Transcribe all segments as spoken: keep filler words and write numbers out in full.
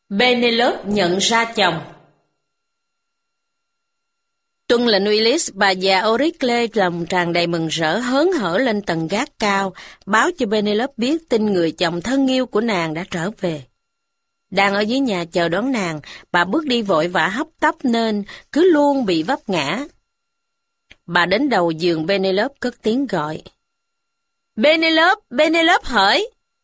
Penelope nhận ra chồng. Tuân lệnh Ulyss, bà già Euryclea lòng tràn đầy mừng rỡ hớn hở lên tầng gác cao, báo cho Penelope biết tin người chồng thân yêu của nàng đã trở về. Đang ở dưới nhà chờ đón nàng, bà bước đi vội vã hấp tấp nên cứ luôn bị vấp ngã. Bà đến đầu giường Penelope cất tiếng gọi. Penelope, Penelope hỡi!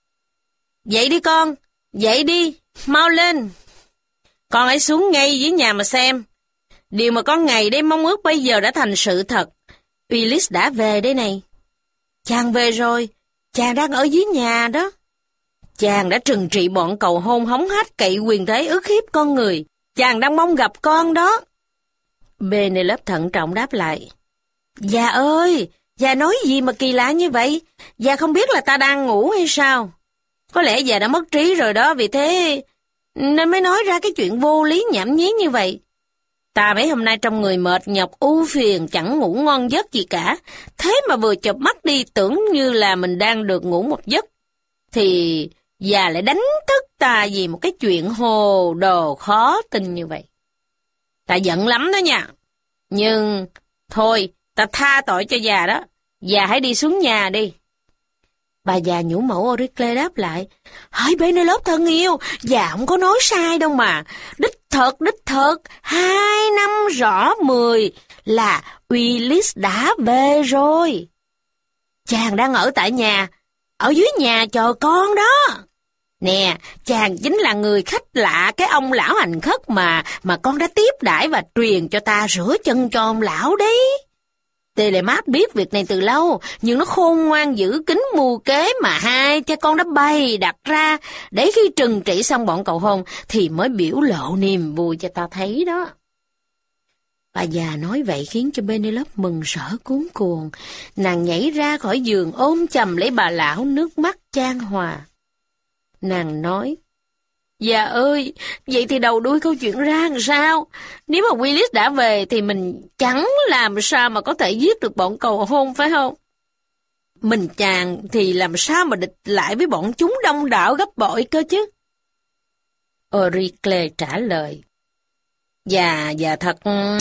Dậy đi con, dậy đi, mau lên! Con hãy xuống ngay dưới nhà mà xem. Điều mà con ngày đêm mong ước bây giờ đã thành sự thật. Ulyss đã về đây này. Chàng về rồi, chàng đang ở dưới nhà đó. Chàng đã trừng trị bọn cầu hôn hống hách cậy quyền thế ức hiếp con người. Chàng đang mong gặp con đó. Penelope thận trọng đáp lại. Già ơi, già nói gì mà kỳ lạ như vậy? Già không biết là ta đang ngủ hay sao? Có lẽ già đã mất trí rồi đó, vì thế nên mới nói ra cái chuyện vô lý nhảm nhí như vậy. Ta mấy hôm nay trong người mệt nhọc ưu phiền, chẳng ngủ ngon giấc gì cả. Thế mà vừa chợp mắt đi tưởng như là mình đang được ngủ một giấc. Thì già lại đánh thức ta vì một cái chuyện hồ đồ khó tin như vậy. Ta giận lắm đó nha. Nhưng thôi, ta tha tội cho già đó. Già hãy đi xuống nhà đi. Bà già nhũ mẫu Euryclea đáp lại. Hỡi Penelope thân yêu, già không có nói sai đâu mà. Đích thật, đích thật, hai năm rõ mười là Ulyss đã về rồi. Chàng đang ở tại nhà, ở dưới nhà chờ con đó. Nè, chàng chính là người khách lạ cái ông lão hành khất mà mà con đã tiếp đãi và truyền cho ta rửa chân cho ông lão đấy. Telemat biết việc này từ lâu, nhưng nó khôn ngoan giữ kín mưu kế mà hai cha con đã bày đặt ra, để khi trừng trị xong bọn cầu hôn thì mới biểu lộ niềm vui cho ta thấy đó. Bà già nói vậy khiến cho Penelope mừng rỡ cuống cuồng. Nàng nhảy ra khỏi giường ôm chầm lấy bà lão, nước mắt chan hòa. Nàng nói, Già ơi, vậy thì đầu đuôi câu chuyện ra làm sao? Nếu mà Ulyss đã về thì mình chẳng làm sao mà có thể giết được bọn cầu hôn, phải không? Mình chàng thì làm sao mà địch lại với bọn chúng đông đảo gấp bội cơ chứ? Euryclea trả lời. Già, già thật...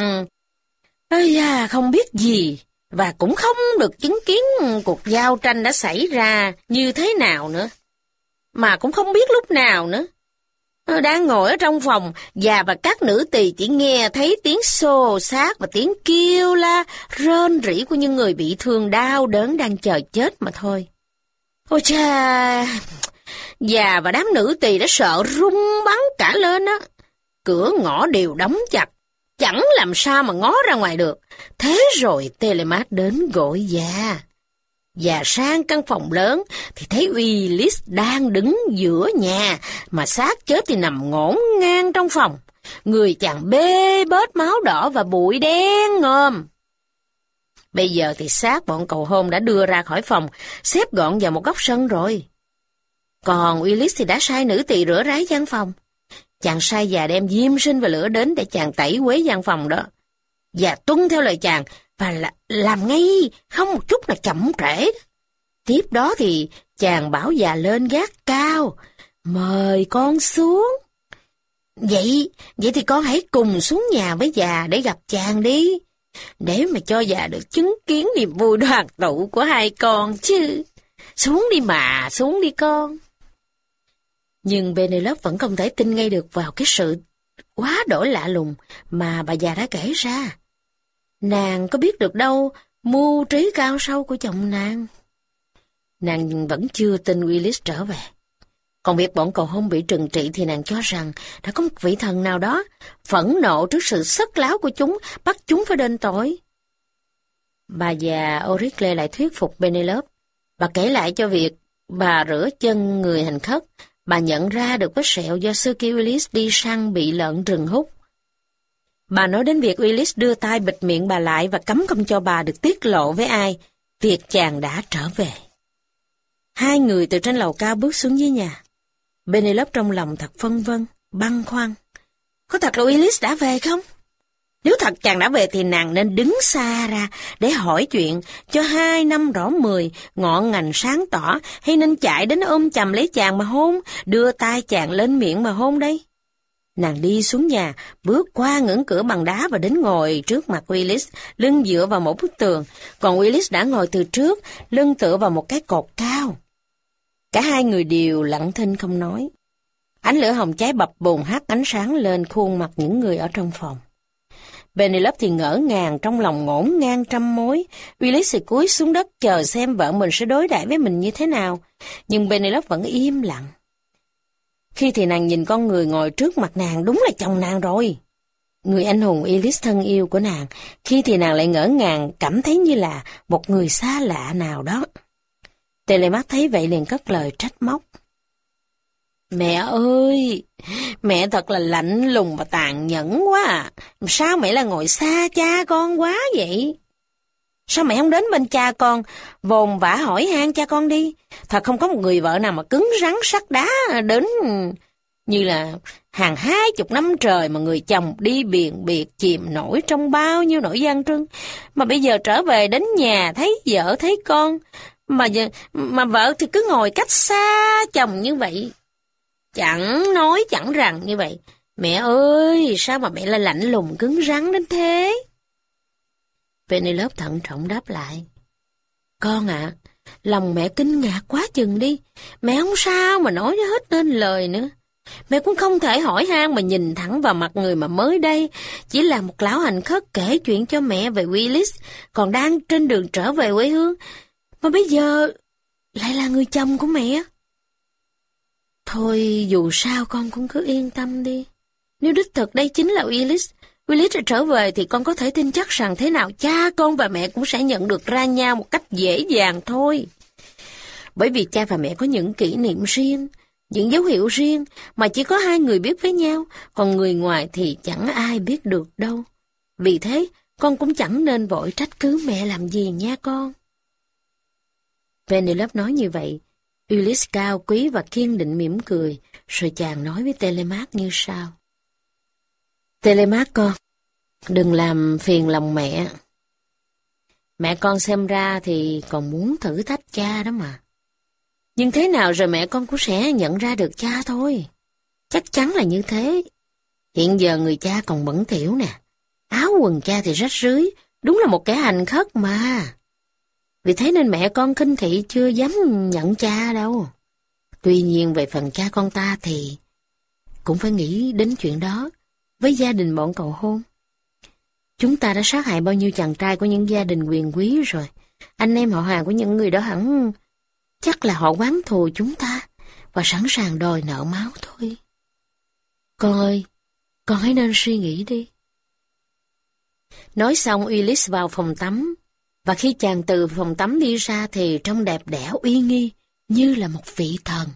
Ây da, không biết gì, và cũng không được chứng kiến cuộc giao tranh đã xảy ra như thế nào nữa. Mà cũng không biết lúc nào nữa. Đang ngồi ở trong phòng, già và các nữ tỳ chỉ nghe thấy tiếng xô xát và tiếng kêu la, rên rỉ của những người bị thương đau đớn đang chờ chết mà thôi. Ôi cha! Già và đám nữ tỳ đã sợ rung bắn cả lên á. Cửa ngõ đều đóng chặt, chẳng làm sao mà ngó ra ngoài được. Thế rồi Telemat đến gọi già. Già sang căn phòng lớn thì thấy Ulyss đang đứng giữa nhà, mà xác chết thì nằm ngổn ngang trong phòng. Người chàng bê bết máu đỏ và bụi đen ngòm. Bây giờ thì xác bọn cầu hôn đã đưa ra khỏi phòng, xếp gọn vào một góc sân rồi. Còn Ulyss thì đã sai nữ tỳ rửa ráy gian phòng. Chàng sai già đem diêm sinh và lửa đến để chàng tẩy uế gian phòng đó. Già tuân theo lời chàng và là, làm ngay, không một chút là chậm trễ. Tiếp đó thì chàng bảo già lên gác cao, mời con xuống. Vậy, vậy thì con hãy cùng xuống nhà với già để gặp chàng đi, để mà cho già được chứng kiến niềm vui đoàn tụ của hai con chứ. Xuống đi mà, xuống đi con. Nhưng Penelope vẫn không thể tin ngay được vào cái sự quá đổi lạ lùng mà bà già đã kể ra. Nàng có biết được đâu mưu trí cao sâu của chồng nàng. Nàng vẫn chưa tin Ulyss trở về. Còn việc bọn cầu hôn bị trừng trị thì nàng cho rằng đã có một vị thần nào đó phẫn nộ trước sự sất láo của chúng, bắt chúng phải đền tội. Bà già Euryclea lại thuyết phục Penelope. Bà kể lại cho việc bà rửa chân người hành khất, bà nhận ra được vết sẹo do xưa khi Ulyss đi săn bị lợn rừng hút. Bà nói đến việc Ulyss đưa tay bịt miệng bà lại và cấm không cho bà được tiết lộ với ai việc chàng đã trở về. Hai người từ trên lầu cao bước xuống dưới nhà. Penelope trong lòng thật phân vân, băn khoăn. Có thật là Ulyss đã về không? Nếu thật chàng đã về thì nàng nên đứng xa ra để hỏi chuyện cho hai năm rõ mười, ngọn ngành sáng tỏ, hay nên chạy đến ôm chầm lấy chàng mà hôn, đưa tay chàng lên miệng mà hôn đây? Nàng đi xuống nhà, bước qua ngưỡng cửa bằng đá và đến ngồi trước mặt Willis, lưng dựa vào một bức tường, còn Willis đã ngồi từ trước, lưng tựa vào một cái cột cao. Cả hai người đều lặng thinh không nói. Ánh lửa hồng cháy bập bùng hắt ánh sáng lên khuôn mặt những người ở trong phòng. Penelope thì ngỡ ngàng trong lòng ngổn ngang trăm mối. Willis thì cúi xuống đất chờ xem vợ mình sẽ đối đãi với mình như thế nào. Nhưng Penelope vẫn im lặng. Khi thì nàng nhìn con người ngồi trước mặt nàng, đúng là chồng nàng rồi. Người anh hùng Willis thân yêu của nàng, khi thì nàng lại ngỡ ngàng cảm thấy như là một người xa lạ nào đó. Telemaque thấy vậy liền cất lời trách móc. Mẹ ơi, mẹ thật là lạnh lùng và tàn nhẫn quá à. Sao mẹ lại ngồi xa cha con quá vậy? Sao mẹ không đến bên cha con, vồn vã hỏi han cha con đi? Thật không có một người vợ nào mà cứng rắn sắt đá đến như là hàng hai chục năm trời mà người chồng đi biền biệt chìm nổi trong bao nhiêu nỗi gian truân. Mà bây giờ trở về đến nhà thấy vợ thấy con, mà mà vợ thì cứ ngồi cách xa chồng như vậy. Chẳng nói chẳng rằng như vậy. Mẹ ơi, sao mà mẹ lại lạnh lùng cứng rắn đến thế? Penelope thận trọng đáp lại. Con ạ, à, lòng mẹ kinh ngạc quá chừng đi. Mẹ không sao mà nói hết nên lời nữa. Mẹ cũng không thể hỏi han mà nhìn thẳng vào mặt người mà mới đây chỉ là một lão hành khất kể chuyện cho mẹ về Willis, còn đang trên đường trở về quê hương. Mà bây giờ lại là người chồng của mẹ. Thôi dù sao con cũng cứ yên tâm đi. Nếu đích thực đây chính là Willis, Willis đã trở về thì con có thể tin chắc rằng thế nào cha con và mẹ cũng sẽ nhận được ra nhau một cách dễ dàng thôi. Bởi vì cha và mẹ có những kỷ niệm riêng, những dấu hiệu riêng mà chỉ có hai người biết với nhau, còn người ngoài thì chẳng ai biết được đâu. Vì thế, con cũng chẳng nên vội trách cứ mẹ làm gì nha con. Penelope nói như vậy. Willis cao quý và kiên định mỉm cười, rồi chàng nói với Telemaque như sau. Telemaque con, đừng làm phiền lòng mẹ. Mẹ con xem ra thì còn muốn thử thách cha đó mà. Nhưng thế nào rồi mẹ con cũng sẽ nhận ra được cha thôi. Chắc chắn là như thế. Hiện giờ người cha còn bẩn thỉu nè. Áo quần cha thì rách rưới, đúng là một kẻ hành khất mà. Vì thế nên mẹ con khinh thị chưa dám nhận cha đâu. Tuy nhiên về phần cha con ta thì cũng phải nghĩ đến chuyện đó với gia đình bọn cầu hôn. Chúng ta đã sát hại bao nhiêu chàng trai của những gia đình quyền quý rồi. Anh em họ hàng của những người đó hẳn chắc là họ oán thù chúng ta và sẵn sàng đòi nợ máu thôi. Con ơi, con hãy nên suy nghĩ đi. Nói xong Willis vào phòng tắm. Và khi chàng từ phòng tắm đi ra thì trông đẹp đẽ uy nghi, như là một vị thần.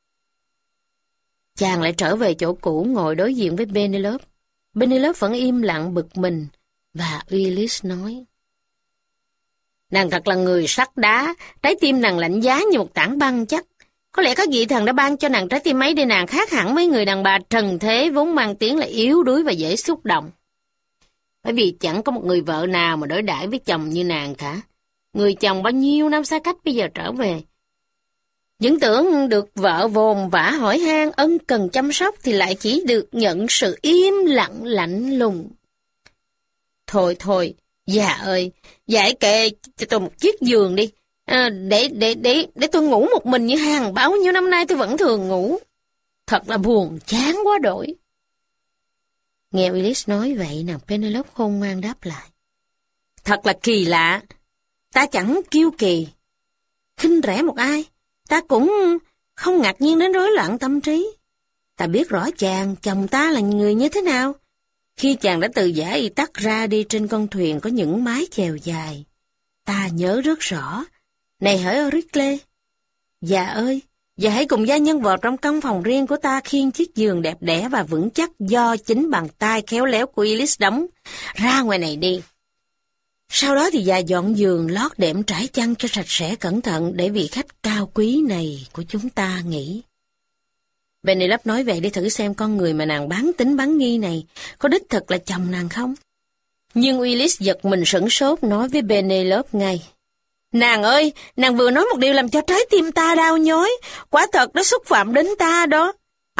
Chàng lại trở về chỗ cũ ngồi đối diện với Penelope. Penelope vẫn im lặng bực mình, và Willis nói. Nàng thật là người sắt đá, trái tim nàng lạnh giá như một tảng băng chắc. Có lẽ các vị thần đã ban cho nàng trái tim ấy để nàng khác hẳn mấy người đàn bà trần thế vốn mang tiếng là yếu đuối và dễ xúc động. Bởi vì chẳng có một người vợ nào mà đối đãi với chồng như nàng cả. Người chồng bao nhiêu năm xa cách bây giờ trở về. Những tưởng được vợ vồn vã hỏi han ân cần chăm sóc thì lại chỉ được nhận sự im lặng lạnh lùng. Thôi thôi, già ơi, giải kệ cho tôi một chiếc giường đi. À, để, để, để, để tôi ngủ một mình như hàng bao nhiêu năm nay tôi vẫn thường ngủ. Thật là buồn chán quá đổi. Nghe Willis nói vậy, nàng Penelope khôn ngoan đáp lại. Thật là kỳ lạ. Ta chẳng kiêu kỳ, khinh rẻ một ai. Ta cũng không ngạc nhiên đến rối loạn tâm trí. Ta biết rõ chàng, chồng ta là người như thế nào. Khi chàng đã từ giả y tắc ra đi trên con thuyền có những mái chèo dài. Ta nhớ rất rõ. Này hỡi Euryclea, già ơi, và hãy cùng gia nhân vào trong căn phòng riêng của ta khiêng chiếc giường đẹp đẽ và vững chắc do chính bàn tay khéo léo của Willis đóng ra ngoài này đi. Sau đó thì già dọn giường, lót đệm trải chăn cho sạch sẽ cẩn thận để vị khách cao quý này của chúng ta nghỉ. Penelope nói vậy để thử xem con người mà nàng bán tính bán nghi này có đích thực là chồng nàng không. Nhưng Willis giật mình sửng sốt nói với Penelope ngay. Nàng ơi, nàng vừa nói một điều làm cho trái tim ta đau nhói, quả thật đã xúc phạm đến ta đó.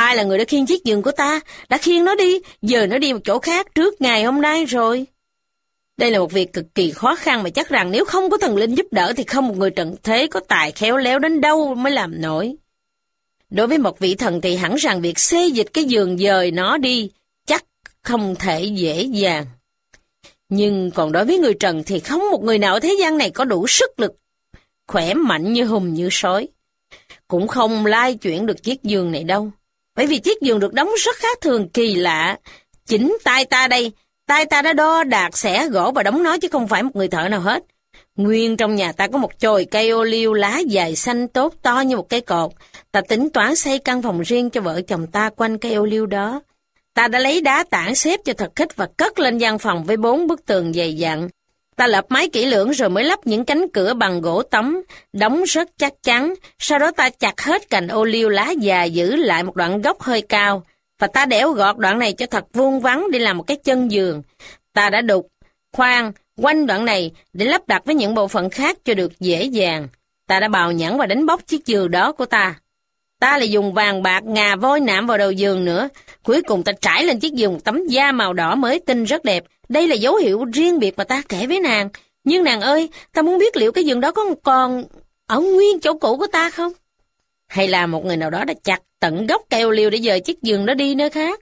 Ai là người đã khiêng chiếc giường của ta? Đã khiêng nó đi, giờ nó đi một chỗ khác trước ngày hôm nay rồi. Đây là một việc cực kỳ khó khăn mà chắc rằng nếu không có thần linh giúp đỡ thì không một người trần thế có tài khéo léo đến đâu mới làm nổi. Đối với một vị thần thì hẳn rằng việc xê dịch cái giường dời nó đi chắc không thể dễ dàng. Nhưng còn đối với người trần thì không một người nào ở thế gian này có đủ sức lực, khỏe mạnh như hùng như sói. Cũng không lai chuyển được chiếc giường này đâu. Bởi vì chiếc giường được đóng rất khác thường kỳ lạ. Chính tay ta đây, tay ta đã đo đạc xẻ gỗ và đóng nó chứ không phải một người thợ nào hết. Nguyên trong nhà ta có một chồi cây ô liu lá dài xanh tốt to như một cây cột. Ta tính toán xây căn phòng riêng cho vợ chồng ta quanh cây ô liu đó. Ta đã lấy đá tảng xếp cho thật khít và cất lên gian phòng với bốn bức tường dày dặn. Ta lợp mái kỹ lưỡng rồi mới lắp những cánh cửa bằng gỗ tấm, đóng rất chắc chắn. Sau đó ta chặt hết cành ô liu lá già giữ lại một đoạn gốc hơi cao. Và ta đẽo gọt đoạn này cho thật vuông vắn để làm một cái chân giường. Ta đã đục, khoan, quanh đoạn này để lắp đặt với những bộ phận khác cho được dễ dàng. Ta đã bào nhẵn và đánh bóc chiếc giường đó của ta. Ta lại dùng vàng bạc ngà voi nạm vào đầu giường nữa. Cuối cùng ta trải lên chiếc giường một tấm da màu đỏ mới tinh rất đẹp. Đây là dấu hiệu riêng biệt mà ta kể với nàng. Nhưng nàng ơi, ta muốn biết liệu cái giường đó có còn ở nguyên chỗ cũ của ta không? Hay là một người nào đó đã chặt tận gốc cây ô liu để dời chiếc giường đó đi nơi khác?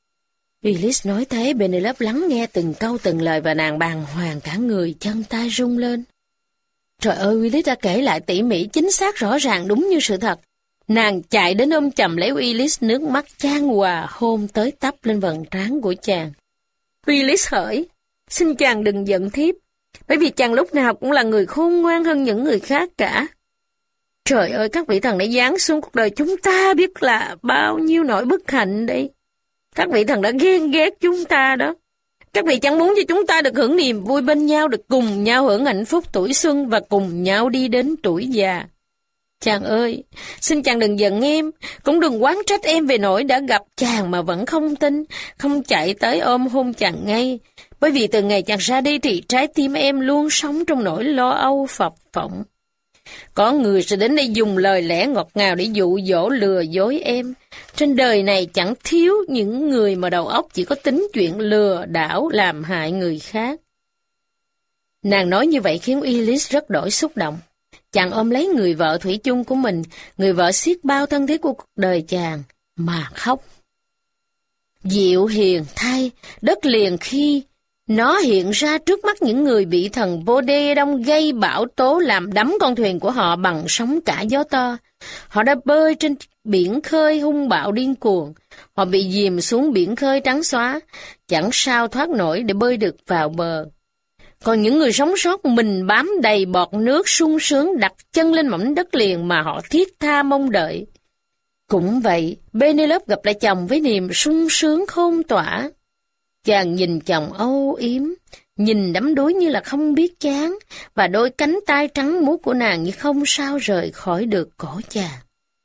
Willis nói thế, Penelope lắng nghe từng câu từng lời và nàng bàng hoàng cả người, chân tay rung lên. Trời ơi, Willis đã kể lại tỉ mỉ, chính xác rõ ràng đúng như sự thật. Nàng chạy đến ôm chầm lấy Willis, nước mắt chan hòa hôn tới tấp lên vầng trán của chàng. Willis hỡi, xin chàng đừng giận thiếp, bởi vì chàng lúc nào cũng là người khôn ngoan hơn những người khác cả. Trời ơi, các vị thần đã giáng xuống cuộc đời chúng ta biết là bao nhiêu nỗi bất hạnh đây. Các vị thần đã ghen ghét chúng ta đó. Các vị chẳng muốn cho chúng ta được hưởng niềm vui bên nhau, được cùng nhau hưởng hạnh phúc tuổi xuân và cùng nhau đi đến tuổi già. Chàng ơi, xin chàng đừng giận em, cũng đừng oán trách em về nỗi đã gặp chàng mà vẫn không tin, không chạy tới ôm hôn chàng ngay. Bởi vì từ ngày chàng ra đi thì trái tim em luôn sống trong nỗi lo âu phập phồng. Có người sẽ đến đây dùng lời lẽ ngọt ngào để dụ dỗ lừa dối em. Trên đời này chẳng thiếu những người mà đầu óc chỉ có tính chuyện lừa đảo làm hại người khác. Nàng nói như vậy khiến Willis rất đổi xúc động. Chàng ôm lấy người vợ thủy chung của mình, người vợ xiết bao thân thiết của cuộc đời chàng, mà khóc. Dịu hiền thay, đất liền khi nó hiện ra trước mắt những người bị thần Bode Đông gây bão tố làm đắm con thuyền của họ bằng sóng cả gió to. Họ đã bơi trên biển khơi hung bạo điên cuồng. Họ bị dìm xuống biển khơi trắng xóa, chẳng sao thoát nổi để bơi được vào bờ. Còn những người sống sót mình bám đầy bọt nước sung sướng đặt chân lên mảnh đất liền mà họ thiết tha mong đợi. Cũng vậy, Penelope gặp lại chồng với niềm sung sướng khôn tỏa. Chàng nhìn chồng âu yếm, nhìn đắm đuối như là không biết chán, và đôi cánh tay trắng muốt của nàng như không sao rời khỏi được cổ chàng.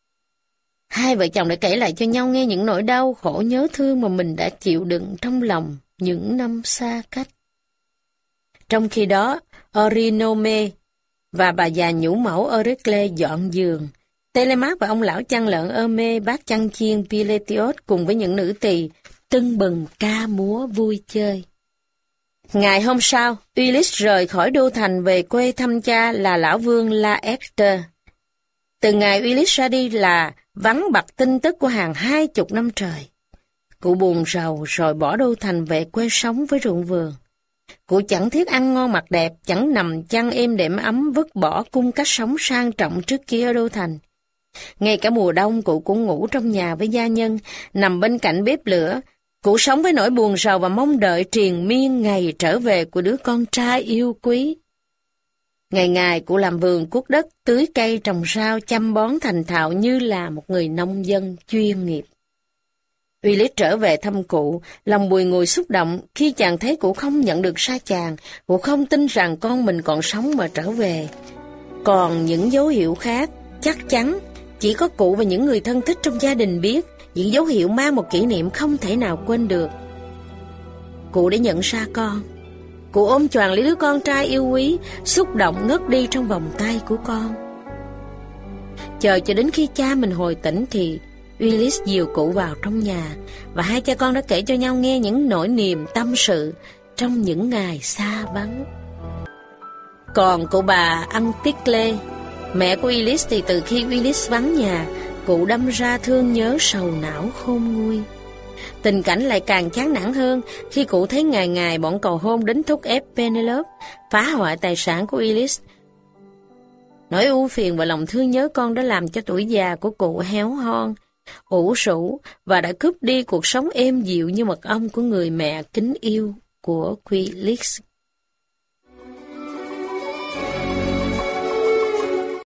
Hai vợ chồng đã kể lại cho nhau nghe những nỗi đau khổ nhớ thương mà mình đã chịu đựng trong lòng những năm xa cách. Trong khi đó, Orinome và bà già nhũ mẫu Eurycle dọn giường. Telemaque và ông lão chăn lợn Hermé, bác chăn chiên Piletios cùng với những nữ tỳ tưng bừng ca múa vui chơi. Ngày hôm sau, Willis rời khỏi đô thành về quê thăm cha là lão vương Laertes. Từ ngày Willis ra đi là vắng bặt tin tức của hàng hai chục năm trời. Cụ buồn rầu rồi bỏ đô thành về quê sống với ruộng vườn. Cụ chẳng thiết ăn ngon mặc đẹp, chẳng nằm chăn êm đệm ấm vứt bỏ cung cách sống sang trọng trước kia ở đô thành. Ngay cả mùa đông cụ cũng ngủ trong nhà với gia nhân, nằm bên cạnh bếp lửa. Cụ sống với nỗi buồn rầu và mong đợi triền miên ngày trở về của đứa con trai yêu quý. Ngày ngày cụ làm vườn cuốc đất, tưới cây trồng rau, chăm bón thành thạo như là một người nông dân chuyên nghiệp. Willis trở về thăm cụ, lòng bùi ngùi xúc động khi chàng thấy cụ không nhận được xa chàng, cụ không tin rằng con mình còn sống mà trở về. Còn những dấu hiệu khác, chắc chắn chỉ có cụ và những người thân thích trong gia đình biết, những dấu hiệu mang một kỷ niệm không thể nào quên được. Cụ đã nhận ra con. Cụ ôm choàng lấy đứa con trai yêu quý, xúc động ngất đi trong vòng tay của con. Chờ cho đến khi cha mình hồi tỉnh thì Willis dìu cụ vào trong nhà, và hai cha con đã kể cho nhau nghe những nỗi niềm tâm sự trong những ngày xa vắng. Còn cụ bà Anticle, mẹ của Willis, thì từ khi Willis vắng nhà, cụ đâm ra thương nhớ sầu não khôn nguôi. Tình cảnh lại càng chán nản hơn khi cụ thấy ngày ngày bọn cầu hôn đến thúc ép Penelope phá hoại tài sản của Willis. Nỗi ưu phiền và lòng thương nhớ con đã làm cho tuổi già của cụ héo hon, ủ rũ và đã cướp đi cuộc sống êm dịu như mật ong của người mẹ kính yêu của Willis.